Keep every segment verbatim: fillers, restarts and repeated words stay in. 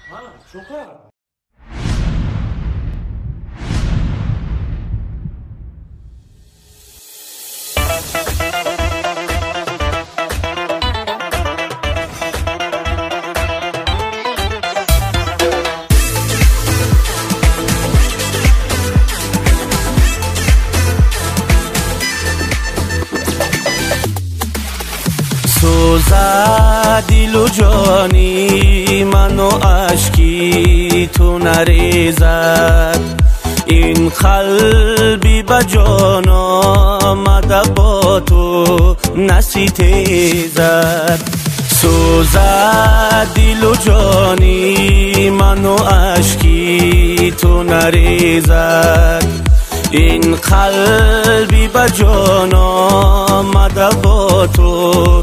سوزد دل و جانی منو اشکی تو نریزد این قلبی به جان آمده با تو نستیزد سوزد دل و جانی منو اشکی تو نریزد این قلبی به جان آمده با تو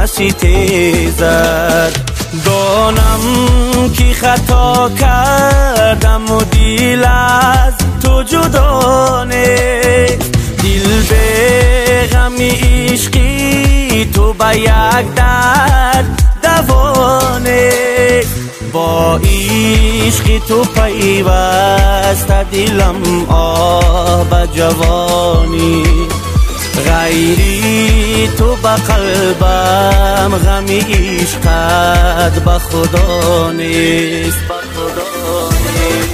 نستیزد دانم که خطا کردم و دل از تو جدا نیست دل به غم عشقی تو به یک درد دوانه با عشق تو پیوسته دلم آب جوانی غیری تو به قلبم غم عشقت به خدا نیست به خدا نیست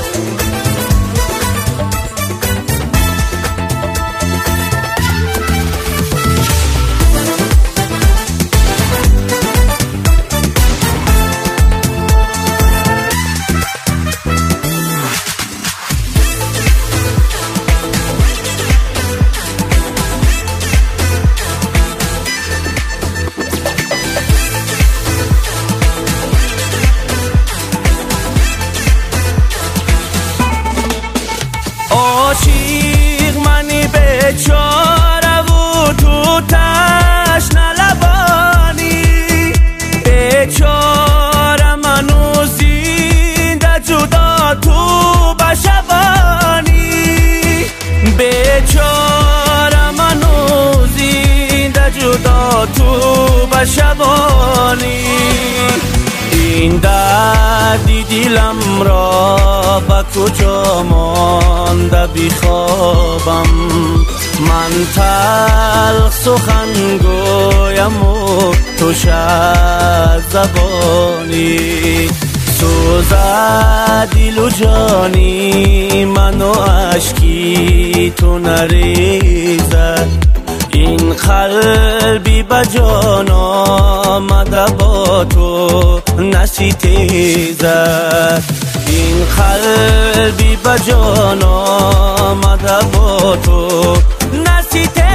عاشق منی بیچاره و تو تشنه لبانی بیچاره منو زنده جدا تو به شبانی بیچاره منو زنده جدا تو به شبانی این دردی دلم را به کجا مانده بخوابم من تلخ سخن گویم و تو شد زبانی سوزد دل و جانی منو اشکی تو نریزد این قلبی به جان آمده با تو نستیزد این قلبی به جان آمده با تو نستیزد